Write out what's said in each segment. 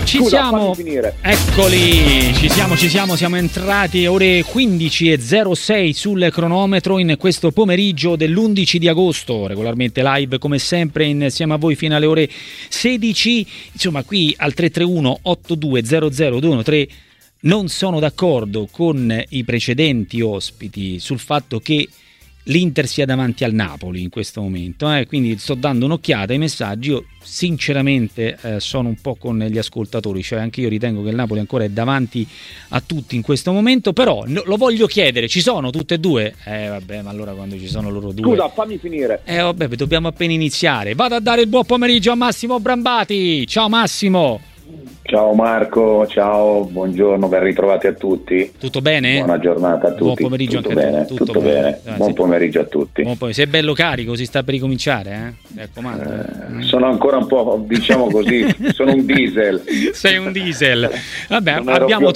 Ci siamo, eccoli, ci siamo entrati ore 15:06 sul cronometro in questo pomeriggio dell'11 di agosto, regolarmente live come sempre insieme a voi fino alle ore 16, insomma qui al 331 8200 non sono d'accordo con i precedenti ospiti sul fatto che l'Inter sia davanti al Napoli in questo momento, quindi sto dando un'occhiata ai messaggi. Io sinceramente sono un po' con gli ascoltatori, cioè anche io ritengo che il Napoli ancora è davanti a tutti in questo momento, però lo voglio chiedere, ci sono tutte e due? Vabbè, ma allora quando ci sono loro due... Scusa, fammi finire. Vabbè, dobbiamo appena iniziare. Vado a dare il buon pomeriggio a Massimo Brambati. Ciao Massimo. Ciao Marco, ciao, buongiorno, ben ritrovati a tutti. Tutto bene? Buona giornata a tutti. Buon pomeriggio tutto anche bene, a te. Tutto bene. Buon pomeriggio a tutti. Sei bello carico, si sta per ricominciare, raccomando. Sono ancora un po', diciamo così, sono un diesel. Sei un diesel. Vabbè, abbiamo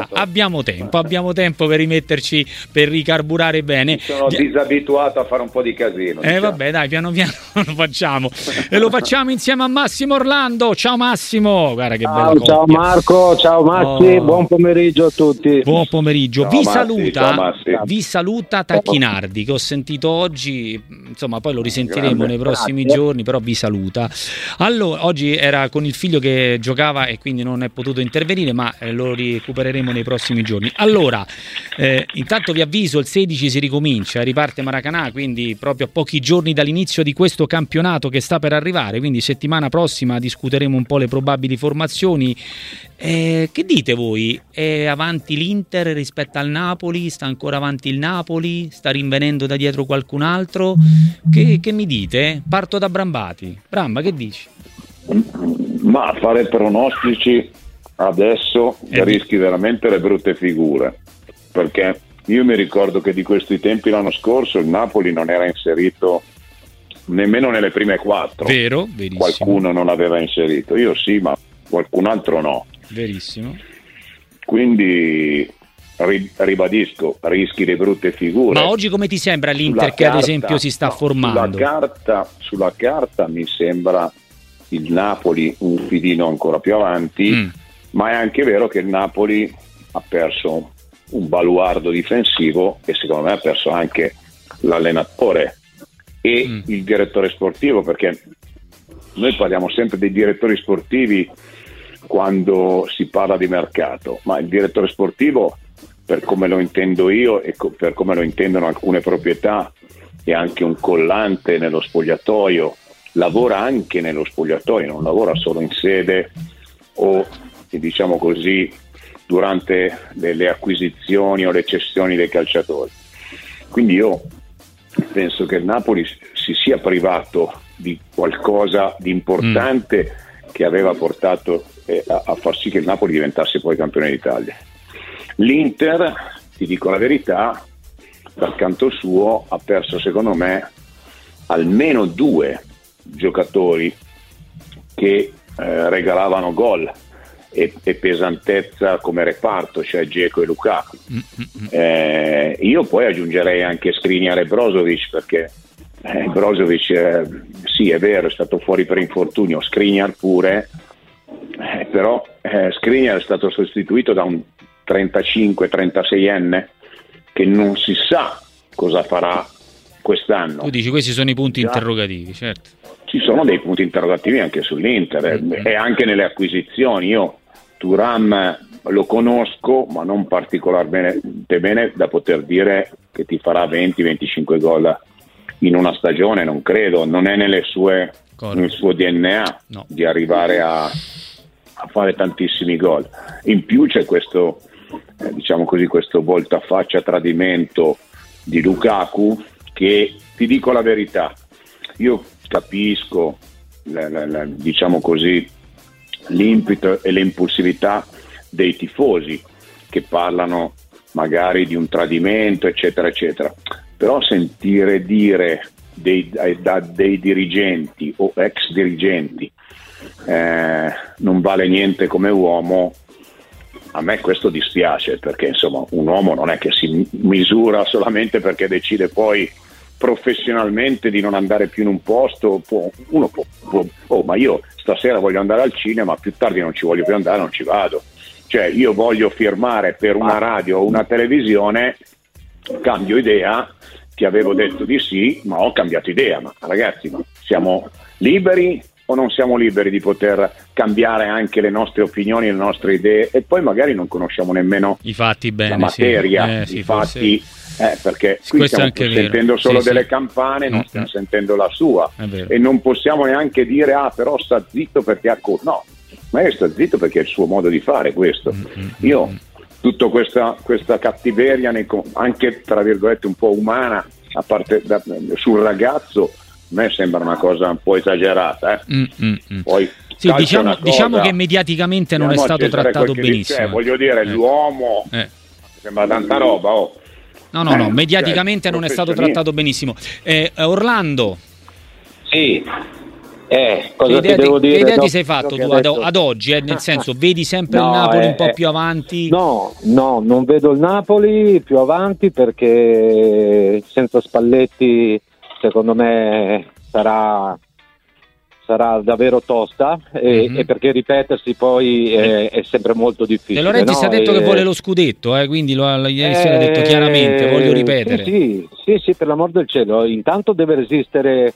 tempo per rimetterci, per ricarburare bene. Sono disabituato a fare un po' di casino. Vabbè, dai, piano piano lo facciamo. E lo facciamo insieme a Massimo Orlando. Ciao Massimo, guarda che bello. Ciao Marco, ciao Massi, buon pomeriggio a tutti. Buon pomeriggio. Ciao, vi saluta Tacchinardi, che ho sentito oggi, insomma poi lo risentiremo nei prossimi giorni, però vi saluta. Allora, oggi era con il figlio che giocava e quindi non è potuto intervenire, ma lo recupereremo nei prossimi giorni. Allora, intanto vi avviso, il 16 si ricomincia, riparte Maracanã, quindi proprio a pochi giorni dall'inizio di questo campionato che sta per arrivare, quindi settimana prossima discuteremo un po' le probabili formazioni. Che dite voi? È avanti l'Inter rispetto al Napoli? Sta ancora avanti il Napoli? Sta rinvenendo da dietro qualcun altro? Che mi dite? Parto da Brambati. Bramba, che dici? Ma fare pronostici adesso rischi veramente le brutte figure, perché io mi ricordo che di questi tempi l'anno scorso il Napoli non era inserito nemmeno nelle prime 4. Vero, verissimo. Qualcuno non aveva inserito, io sì, ma qualcun altro no. Verissimo. Quindi ribadisco, rischi le brutte figure. Ma oggi come ti sembra l'Inter che ad esempio si sta formando? Sulla carta mi sembra il Napoli un filino ancora più avanti, ma è anche vero che il Napoli ha perso un baluardo difensivo e secondo me ha perso anche l'allenatore e il direttore sportivo, perché noi parliamo sempre dei direttori sportivi quando si parla di mercato, ma il direttore sportivo, per come lo intendo io e per come lo intendono alcune proprietà, è anche un collante nello spogliatoio, lavora anche nello spogliatoio, non lavora solo in sede o, diciamo così, durante le acquisizioni o le cessioni dei calciatori. Quindi io penso che il Napoli si sia privato di qualcosa di importante che aveva portato a far sì che il Napoli diventasse poi campione d'Italia. L'Inter, ti dico la verità, dal canto suo ha perso secondo me almeno 2 giocatori che regalavano gol e pesantezza come reparto, cioè Dzeko e Lukaku. Io poi aggiungerei anche Skriniar e Brozovic, perché Brozovic sì, è vero, è stato fuori per infortunio, Skriniar pure, però Skriniar è stato sostituito da un 35-36enne che non si sa cosa farà quest'anno. Tu dici questi sono i punti interrogativi, certo. Ci sono dei punti interrogativi anche sull'Inter e anche nelle acquisizioni. Io Thuram lo conosco, ma non particolarmente bene da poter dire che ti farà 20-25 gol in una stagione, non credo, non è nel suo DNA di arrivare a fare tantissimi gol. In più c'è questo, diciamo così, questo voltafaccia tradimento di Lukaku che, ti dico la verità, io capisco diciamo così l'impeto e l'impulsività dei tifosi che parlano magari di un tradimento eccetera eccetera, però sentire dire da dei dirigenti o ex dirigenti non vale niente come uomo, a me questo dispiace, perché insomma un uomo non è che si misura solamente perché decide poi professionalmente di non andare più in un posto, uno può, ma io stasera voglio andare al cinema, più tardi non ci voglio più andare, non ci vado. Cioè io voglio firmare per una radio o una televisione, cambio idea, ti avevo detto di sì, ma ho cambiato idea. Ma ragazzi, ma siamo liberi o non siamo liberi di poter cambiare anche le nostre opinioni, le nostre idee, e poi magari non conosciamo nemmeno i fatti bene, la materia, sì. i fatti, perché qui stiamo sentendo solo delle campane, non stiamo sentendo la sua, e non possiamo neanche dire però sta zitto perché no, ma sta zitto perché è il suo modo di fare questo. Io tutta questa cattiveria anche tra virgolette un po' umana, a parte sul ragazzo, a me sembra una cosa un po' esagerata. Poi sì, diciamo che mediaticamente non è stato trattato benissimo. Voglio dire, l'uomo sembra tanta roba. No, mediaticamente non è stato trattato benissimo. Orlando. Sì. Cosa ti devo dire? Che idea ti sei fatto tu ad oggi? Nel senso, vedi sempre il Napoli un po' più avanti? No, non vedo il Napoli più avanti, perché senza Spalletti secondo me sarà davvero tosta, e perché ripetersi poi è sempre molto difficile. De Laurentiis ha detto che vuole lo scudetto, quindi ieri sera ha detto chiaramente, voglio ripetere. Sì, per l'amor del cielo, intanto deve resistere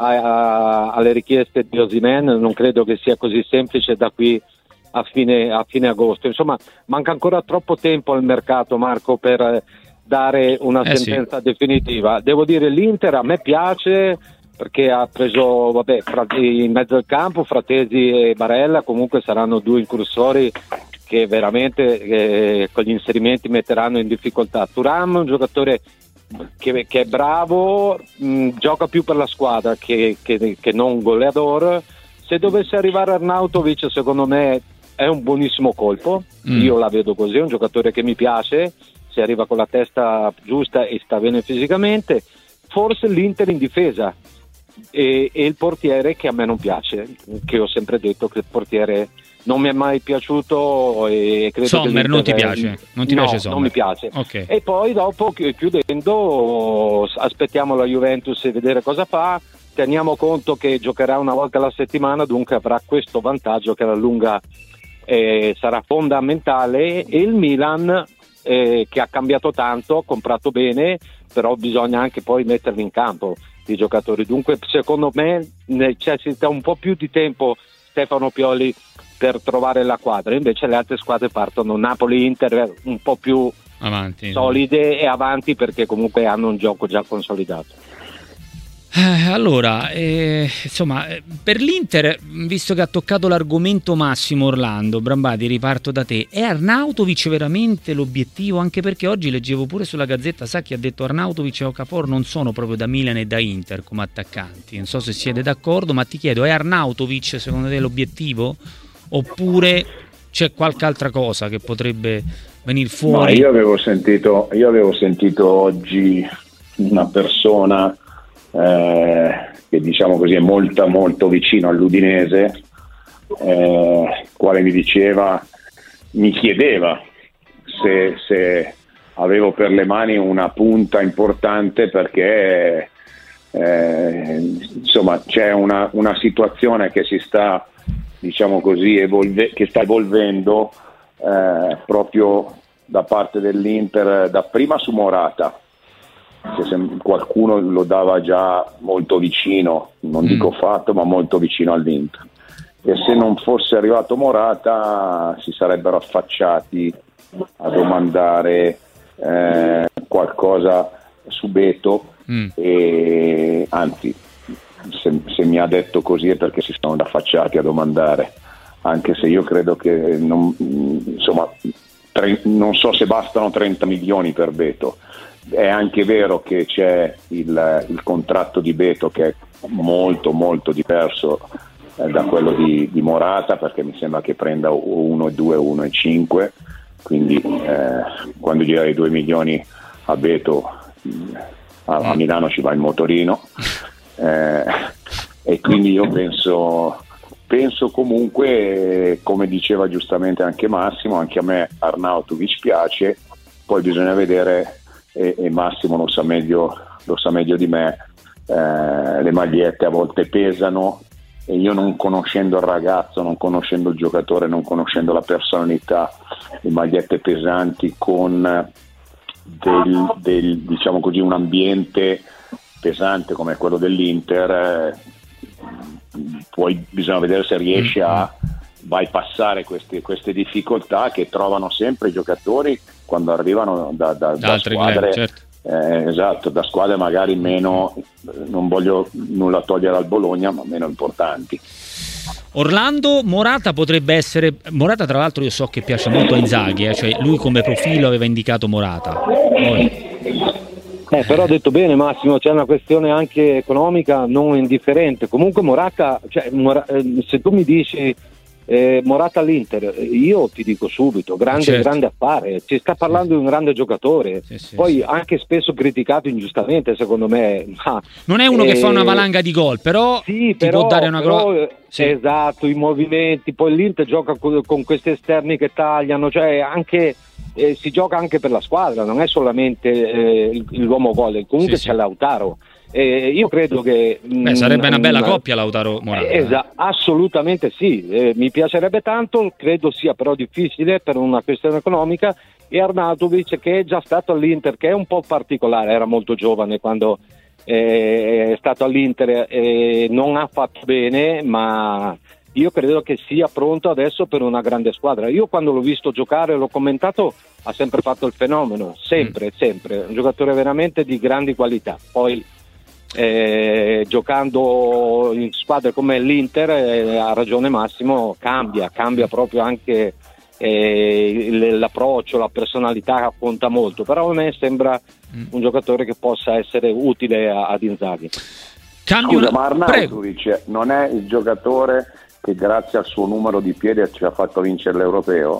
alle richieste di Osimhen. Non credo che sia così semplice da qui a fine agosto. Insomma, manca ancora troppo tempo al mercato, Marco, per dare una sentenza definitiva. Devo dire, l'Inter a me piace, perché ha preso in mezzo al campo Fratesi e Barella. Comunque saranno due incursori che veramente con gli inserimenti metteranno in difficoltà. Thuram, un giocatore che è bravo, gioca più per la squadra che non goleador. Se dovesse arrivare Arnautovic, secondo me è un buonissimo colpo. Io la vedo così, è un giocatore che mi piace, se arriva con la testa giusta e sta bene fisicamente. Forse l'Inter in difesa e il portiere, che a me non piace, che ho sempre detto che il portiere non mi è mai piaciuto, e credo Sommer che non ti piace? Non ti piace Sommer? Non mi piace. Okay. E poi dopo, chiudendo, aspettiamo la Juventus e vedere cosa fa. Teniamo conto che giocherà una volta alla settimana, dunque avrà questo vantaggio che alla lunga sarà fondamentale. E il Milan, che ha cambiato tanto, ha comprato bene, però bisogna anche poi metterli in campo i giocatori. Dunque secondo me necessita un po' più di tempo Stefano Pioli per trovare la quadra. Invece le altre squadre partono, Napoli, Inter, un po' più avanti, solide e avanti, perché comunque hanno un gioco già consolidato. Allora, insomma, per l'Inter, visto che ha toccato l'argomento Massimo Orlando Brambati, riparto da te. È Arnautovic veramente l'obiettivo? Anche perché oggi leggevo pure sulla Gazzetta, sa chi ha detto Arnautovic e Okafor non sono proprio da Milan e da Inter come attaccanti. Non so se siete d'accordo, ma ti chiedo, è Arnautovic secondo te l'obiettivo? Oppure c'è qualche altra cosa che potrebbe venire fuori? No, io avevo sentito oggi una persona che diciamo così è molto vicino all'Udinese, quale mi chiedeva se avevo per le mani una punta importante, perché insomma c'è una situazione che si sta, diciamo così, che sta evolvendo proprio da parte dell'Inter, dapprima su Morata, che qualcuno lo dava già molto vicino, non dico fatto, ma molto vicino all'Inter, e se non fosse arrivato Morata si sarebbero affacciati a domandare qualcosa su Beto, e anzi, se mi ha detto così è perché si sono affacciati a domandare, anche se io credo che non so se bastano 30 milioni per Beto. È anche vero che c'è il contratto di Beto, che è molto diverso da quello di Morata, perché mi sembra che prenda 1,2 o 1,5, quindi quando gli dai 2 milioni a Beto, a Milano ci va il motorino, e quindi io penso comunque, come diceva giustamente anche Massimo, anche a me Arnautovic piace, poi bisogna vedere, e Massimo lo sa meglio lo sa meglio di me, le magliette a volte pesano, e io, non conoscendo il ragazzo, non conoscendo il giocatore, non conoscendo la personalità, le magliette pesanti con diciamo così, un ambiente pesante come quello dell'Inter, poi bisogna vedere se riesce a bypassare queste difficoltà che trovano sempre i giocatori quando arrivano da squadre, certo. Esatto, da squadre magari meno, non voglio nulla togliere al Bologna, ma meno importanti. Orlando, Morata potrebbe essere. Morata, tra l'altro, io so che piace molto a Inzaghi, cioè lui come profilo aveva indicato Morata. Però ha detto bene Massimo, c'è una questione anche economica non indifferente. Comunque Morata, se tu mi dici Morata all'Inter, io ti dico subito, grande affare, ci sta parlando di un grande giocatore, poi anche spesso criticato ingiustamente secondo me, ma non è uno che fa una valanga di gol, però può dare una esatto, i movimenti, poi l'Inter gioca con questi esterni che tagliano, cioè anche si gioca anche per la squadra, non è solamente l'uomo gol, comunque c'è Lautaro. Io credo che sarebbe una bella coppia Lautaro Morata. Assolutamente sì, mi piacerebbe tanto, credo sia però difficile per una questione economica. E Arnautovic, che è già stato all'Inter, che è un po' particolare, era molto giovane quando è stato all'Inter, non ha fatto bene, ma io credo che sia pronto adesso per una grande squadra. Io quando l'ho visto giocare, l'ho commentato, ha sempre fatto il fenomeno, sempre, un giocatore veramente di grandi qualità. Poi giocando in squadre come l'Inter, ha ragione Massimo, cambia proprio anche l'approccio, la personalità conta molto, però a me sembra un giocatore che possa essere utile ad Inzaghi. Scusa, ma Arnautovic non è il giocatore che grazie al suo numero di piedi ci ha fatto vincere l'Europeo?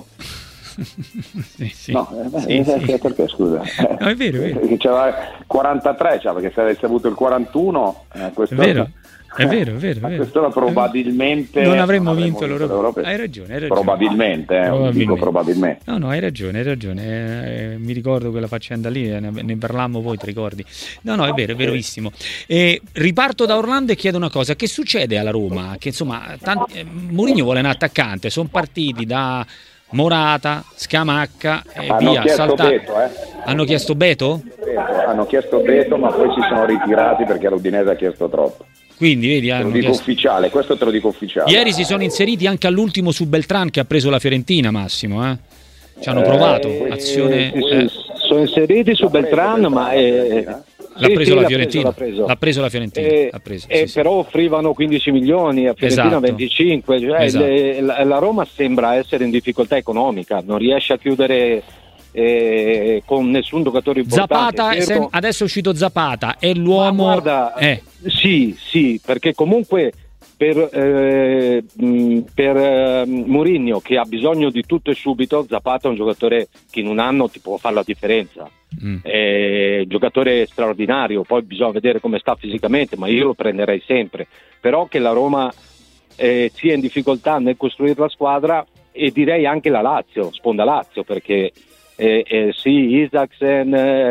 Perché scusa? No, è vero. Perché c'era 43, perché se avesse avuto il 41 è vero. Quest'ora probabilmente non avremmo vinto l'Europeo. Hai ragione. Probabilmente. Dico probabilmente. No, hai ragione. Mi ricordo quella faccenda lì, ne parlammo, voi ti ricordi? No, è vero, è verissimo. Riparto da Orlando e chiedo una cosa: che succede alla Roma? Che insomma, Mourinho vuole un attaccante, sono partiti da Morata, Scamacca e via. Hanno chiesto Beto? Hanno chiesto Beto, ma poi si sono ritirati perché l'Udinese ha chiesto troppo. Quindi vedi, ufficiale, questo te lo dico ufficiale. Ieri si sono inseriti anche all'ultimo su Beltran, che ha preso la Fiorentina, Massimo, ci hanno provato azione. Sono inseriti su Beltran, ma l'ha preso la Fiorentina. L'ha preso la Fiorentina. Però offrivano 15 milioni, a Fiorentina 25. La Roma sembra essere in difficoltà economica, non riesce a chiudere con nessun giocatore importante. Zapata, adesso è uscito Zapata, è l'uomo. Ma guarda, sì, perché comunque per Mourinho, che ha bisogno di tutto e subito, Zapata è un giocatore che in un anno ti può fare la differenza. Giocatore straordinario, poi bisogna vedere come sta fisicamente, ma io lo prenderei sempre. Però che la Roma sia in difficoltà nel costruire la squadra, e direi anche la Lazio, sponda Lazio, perché Isaksen,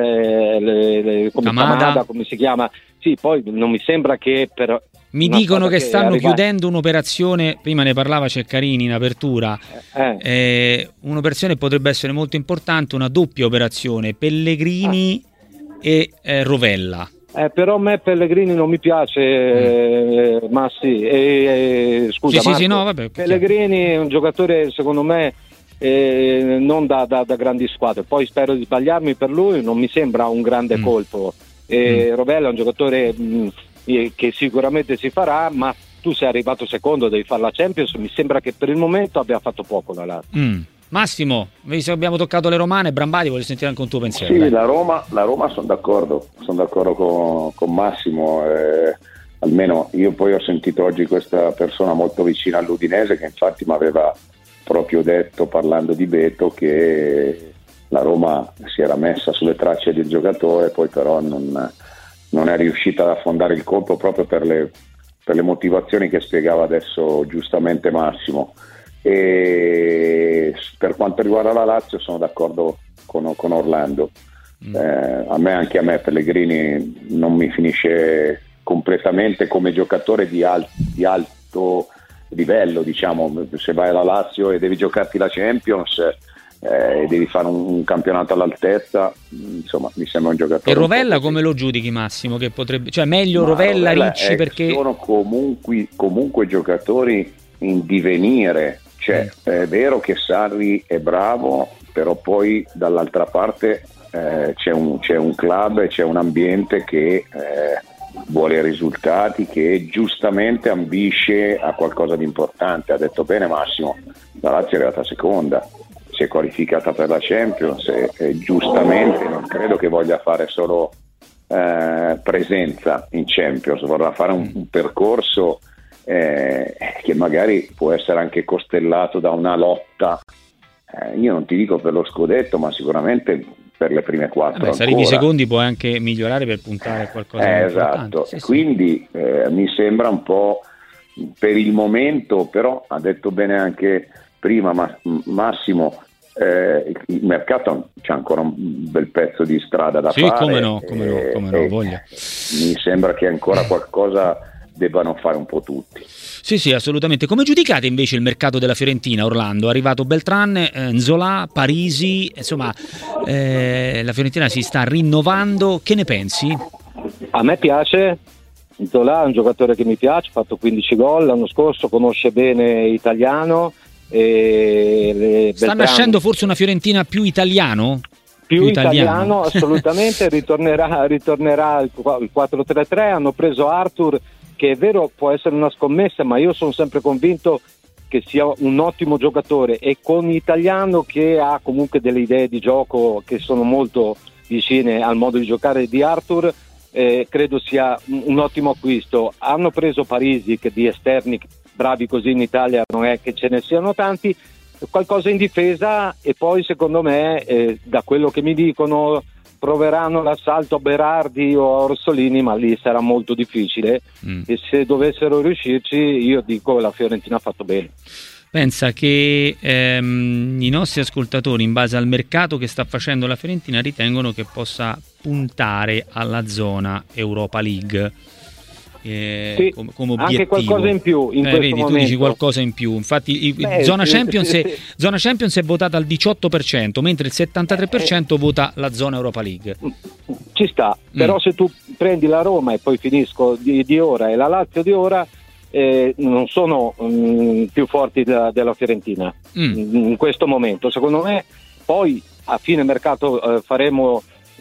Kamada, come si chiama? Sì, poi non mi sembra che mi dicono che stanno chiudendo un'operazione, prima ne parlava Ceccarini in apertura, un'operazione potrebbe essere molto importante, una doppia operazione, Pellegrini e Rovella. Però a me Pellegrini non mi piace, ma scusa, Pellegrini è un giocatore secondo me non da grandi squadre, poi spero di sbagliarmi per lui, non mi sembra un grande colpo. Rovella è un giocatore che sicuramente si farà, ma tu sei arrivato secondo, devi fare la Champions, mi sembra che per il momento abbia fatto poco la Lazio. Massimo, visto che abbiamo toccato le romane, Brambati, voglio sentire anche un tuo pensiero. Sì, la Roma sono d'accordo con Massimo, almeno io poi ho sentito oggi questa persona molto vicina all'Udinese che infatti mi aveva proprio detto, parlando di Beto, che la Roma si era messa sulle tracce del giocatore, poi però non è riuscita ad affondare il colpo proprio per le motivazioni che spiegava adesso giustamente Massimo. E per quanto riguarda la Lazio sono d'accordo con Orlando. Anche a me Pellegrini non mi finisce completamente come giocatore di alto livello, diciamo. Se vai alla Lazio e devi giocarti la Champions e devi fare un campionato all'altezza, insomma, mi sembra un giocatore. E Rovella come lo giudichi, Massimo? Che potrebbe, cioè meglio Rovella Ricci, perché sono comunque giocatori in divenire, cioè è vero che Sarri è bravo, però poi dall'altra parte c'è un club e c'è un ambiente che vuole risultati, che giustamente ambisce a qualcosa di importante. Ha detto bene Massimo, la Lazio è arrivata seconda, si è qualificata per la Champions e giustamente non credo che voglia fare solo presenza in Champions, vorrà fare un percorso che magari può essere anche costellato da una lotta, io non ti dico per lo scudetto, ma sicuramente per le prime 4. Se arrivi secondi puoi anche migliorare per puntare a qualcosa di esatto. Sì, quindi mi sembra un po' per il momento, però ha detto bene anche prima Massimo, il mercato c'è ancora un bel pezzo di strada da fare. Come no, voglia. Mi sembra che ancora qualcosa debbano fare un po' tutti. Sì, assolutamente. Come giudicate invece il mercato della Fiorentina, Orlando? È arrivato Beltran, Nzola, Parisi, insomma la Fiorentina si sta rinnovando. Che ne pensi? A me piace, Nzola è un giocatore che mi piace, ha fatto 15 gol l'anno scorso, conosce bene italiano. Sta nascendo forse una Fiorentina più italiano? Più italiano, assolutamente. ritornerà il 4-3-3. Hanno preso Arthur, che è vero può essere una scommessa, ma io sono sempre convinto che sia un ottimo giocatore, e con Italiano che ha comunque delle idee di gioco che sono molto vicine al modo di giocare di Arthur, credo sia un ottimo acquisto. Hanno preso Parisi, che di esterni bravi così in Italia non è che ce ne siano tanti, qualcosa in difesa, e poi secondo me da quello che mi dicono proveranno l'assalto a Berardi o a Orsolini, ma lì sarà molto difficile e se dovessero riuscirci io dico la Fiorentina ha fatto bene. Pensa che i nostri ascoltatori, in base al mercato che sta facendo la Fiorentina, ritengono che possa puntare alla zona Europa League sì, come obiettivo. Anche qualcosa in più in questo vedi, momento. Tu dici qualcosa in più, infatti zona Champions è votata al 18%, mentre il 73% vota la zona Europa League. Ci sta, però se tu prendi la Roma e poi finisco di ora e la Lazio di ora, non sono più forti della Fiorentina in questo momento, secondo me. Poi a fine mercato faremo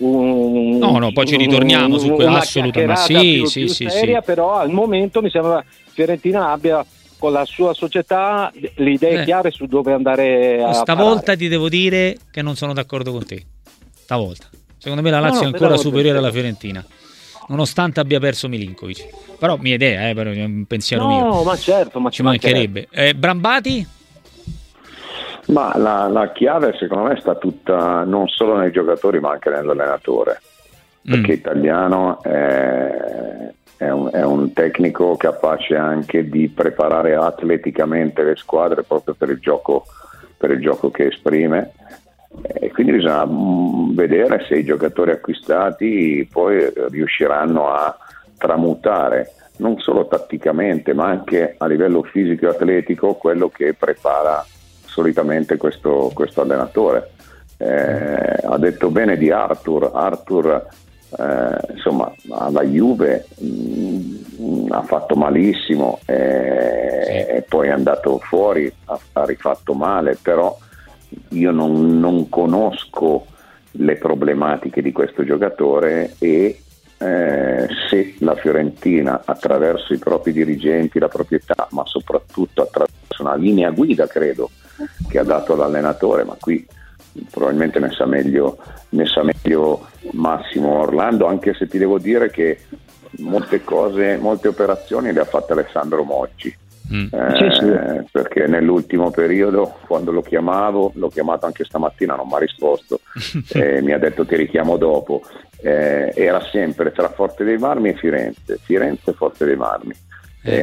poi ci ritorniamo su quello, assolutamente più seria, però al momento mi sembra Fiorentina abbia con la sua società le idee chiare su dove andare a stavolta parare. Ti devo dire che non sono d'accordo con te stavolta. Secondo me la Lazio è ancora superiore alla Fiorentina, nonostante abbia perso Milinkovic, però mia idea, però è un pensiero mio. Ma certo, ma ci mancherebbe. Brambati? Ma la chiave secondo me sta tutta non solo nei giocatori ma anche nell'allenatore, perché Italiano è un tecnico capace anche di preparare atleticamente le squadre proprio per il gioco che esprime, e quindi bisogna vedere se i giocatori acquistati poi riusciranno a tramutare non solo tatticamente ma anche a livello fisico e atletico quello che prepara solitamente questo allenatore. Ha detto bene di Arthur, insomma alla Juve ha fatto malissimo e poi è andato fuori, ha rifatto male, però io non conosco le problematiche di questo giocatore e se la Fiorentina attraverso i propri dirigenti, la proprietà, ma soprattutto attraverso una linea guida, credo, che ha dato l'allenatore, ma qui probabilmente ne sa meglio Massimo Orlando, anche se ti devo dire che molte operazioni le ha fatte Alessandro Moggi. Perché nell'ultimo periodo, quando l'ho chiamato anche stamattina, non mi ha risposto, mi ha detto ti richiamo dopo, era sempre tra Forte dei Marmi e Firenze Forte dei Marmi,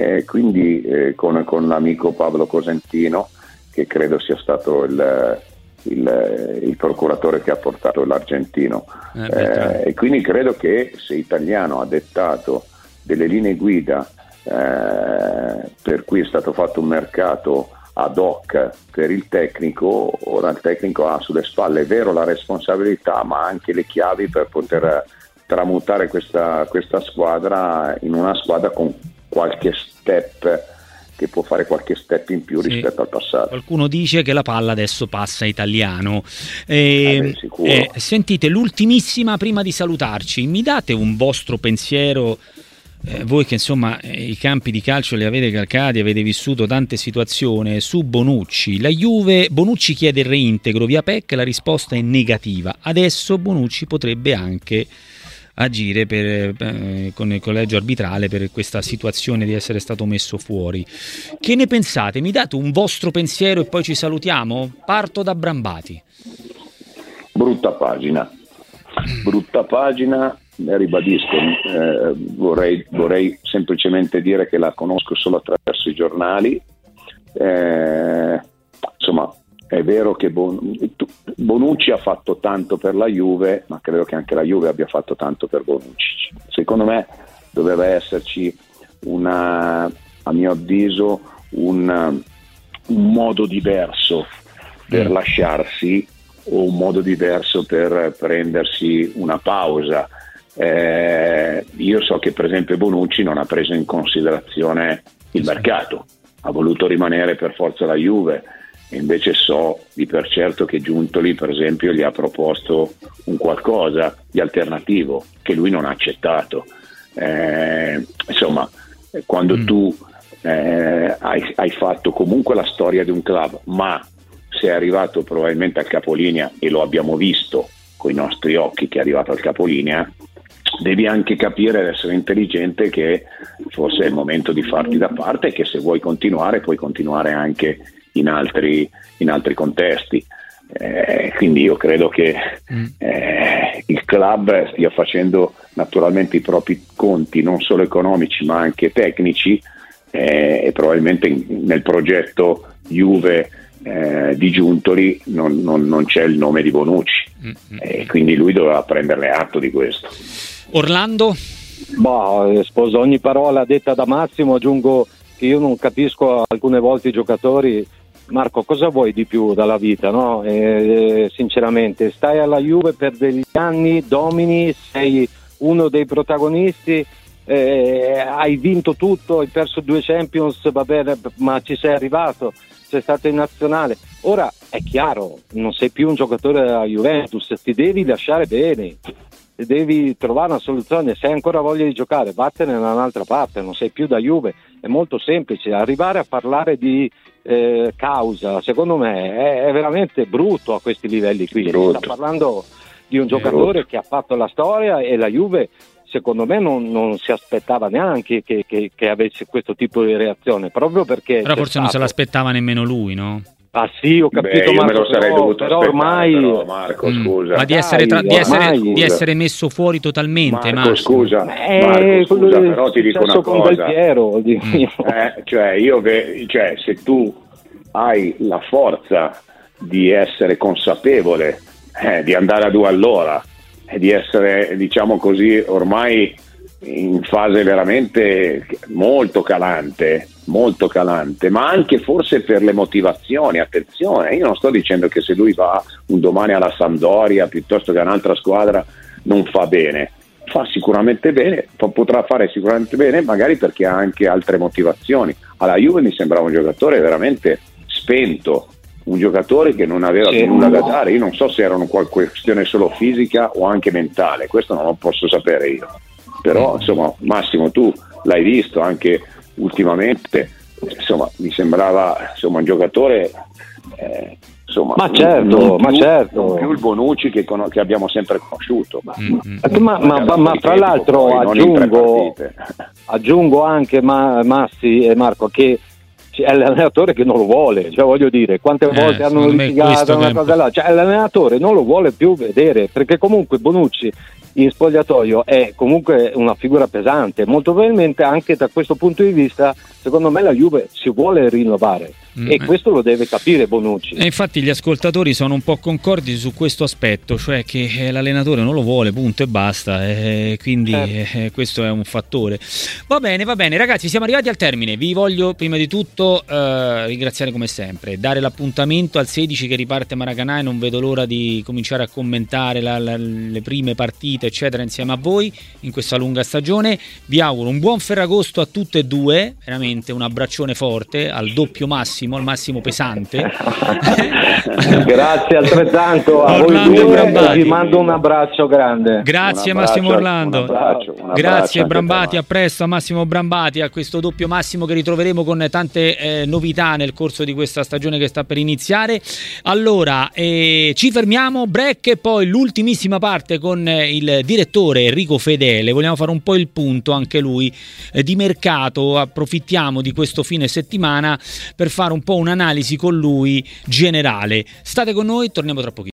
quindi con l'amico Pablo Cosentino, che credo sia stato il procuratore che ha portato l'argentino, e quindi credo che se Italiano ha dettato delle linee guida per cui è stato fatto un mercato ad hoc per il tecnico, ora il tecnico ha sulle spalle, è vero, la responsabilità, ma anche le chiavi per poter tramutare questa squadra in una squadra con qualche step, che può fare qualche step in più rispetto al passato. Qualcuno dice che la palla adesso passa a Italiano. Sicuro. Sentite, l'ultimissima prima di salutarci, mi date un vostro pensiero, voi che insomma i campi di calcio li avete calcati, avete vissuto tante situazioni, su Bonucci. La Juve, Bonucci chiede il reintegro via PEC, la risposta è negativa. Adesso Bonucci potrebbe anche agire con il collegio arbitrale per questa situazione di essere stato messo fuori. Che ne pensate? Mi date un vostro pensiero e poi ci salutiamo? Parto da Brambati. Brutta pagina, ribadisco, vorrei semplicemente dire che la conosco solo attraverso i giornali, insomma è vero che Bonucci ha fatto tanto per la Juve, ma credo che anche la Juve abbia fatto tanto per Bonucci. Secondo me doveva esserci a mio avviso un modo diverso per lasciarsi, o un modo diverso per prendersi una pausa. Io so che per esempio Bonucci non ha preso in considerazione il mercato, ha voluto rimanere per forza la Juve, e invece so di per certo che Giuntoli per esempio gli ha proposto un qualcosa di alternativo che lui non ha accettato. Insomma, quando tu hai fatto comunque la storia di un club, ma sei arrivato probabilmente al capolinea, e lo abbiamo visto con i nostri occhi che è arrivato al capolinea, devi anche capire ed essere intelligente che forse è il momento di farti da parte, e che se vuoi continuare puoi continuare anche in altri contesti. Quindi io credo che il club stia facendo naturalmente i propri conti, non solo economici ma anche tecnici, e probabilmente nel progetto Juve di Giuntoli non c'è il nome di Bonucci, e quindi lui doveva prenderne atto di questo. Orlando? Sposo ogni parola detta da Massimo, aggiungo che io non capisco alcune volte i giocatori. Marco, cosa vuoi di più dalla vita, no? Sinceramente, stai alla Juve per degli anni, domini, sei uno dei protagonisti, hai vinto tutto, hai perso 2 Champions, va bene, ma ci sei arrivato, sei stato in nazionale. Ora è chiaro, non sei più un giocatore della Juventus, ti devi lasciare bene, devi trovare una soluzione. Se hai ancora voglia di giocare, vattene da un'altra parte, non sei più da Juve. È molto semplice, arrivare a parlare di causa secondo me è veramente brutto a questi livelli qui. Si sta parlando di un giocatore che ha fatto la storia, e la Juve secondo me non si aspettava neanche che avesse questo tipo di reazione, proprio perché però forse non se l'aspettava nemmeno lui, no? Ah sì, ho capito, io me lo sarei dovuto però ormai Marco, scusa. Ma di essere messo fuori totalmente, Marco, scusa, però ti dico una cosa. Cioè se tu hai la forza di essere consapevole di andare a 2 all'ora, e di essere, diciamo così, ormai in fase veramente molto calante, ma anche forse per le motivazioni. Attenzione, io non sto dicendo che se lui va un domani alla Sampdoria piuttosto che a un'altra squadra non fa bene, fa sicuramente bene, potrà fare sicuramente bene, magari perché ha anche altre motivazioni. Alla Juve mi sembrava un giocatore veramente spento, un giocatore che non aveva più nulla da dare. Io non so se era una questione solo fisica o anche mentale, questo non lo posso sapere io, però insomma Massimo, tu l'hai visto anche ultimamente, insomma mi sembrava un giocatore ma certo, non più il Bonucci che abbiamo sempre conosciuto, ma tra l'altro aggiungo anche Massi e Marco che è l'allenatore che non lo vuole, cioè voglio dire, quante volte hanno litigato una cosa là, cioè l'allenatore non lo vuole più vedere, perché comunque Bonucci in spogliatoio è comunque una figura pesante. Molto probabilmente anche da questo punto di vista, secondo me la Juve si vuole rinnovare e questo lo deve capire Bonucci. E infatti gli ascoltatori sono un po' concordi su questo aspetto, cioè che l'allenatore non lo vuole, punto e basta, quindi questo è un fattore. Va bene ragazzi, siamo arrivati al termine. Vi voglio prima di tutto ringraziare come sempre, dare l'appuntamento al 16 che riparte Maracanã, e non vedo l'ora di cominciare a commentare le prime partite eccetera insieme a voi in questa lunga stagione. Vi auguro un buon Ferragosto a tutte e due, veramente un abbraccione forte al doppio massimo, al massimo pesante. Grazie altrettanto a Orlando voi due, Brambati. vi mando un abbraccio grande. Grazie Massimo Orlando, grazie Brambati, a presto a Massimo Brambati, a questo doppio Massimo che ritroveremo con tante novità nel corso di questa stagione che sta per iniziare. Allora ci fermiamo, break, e poi l'ultimissima parte con il direttore Enrico Fedele. Vogliamo fare un po' il punto anche lui di mercato, approfittiamo di questo fine settimana per fare un po' un'analisi con lui generale. State con noi, torniamo tra pochissimo.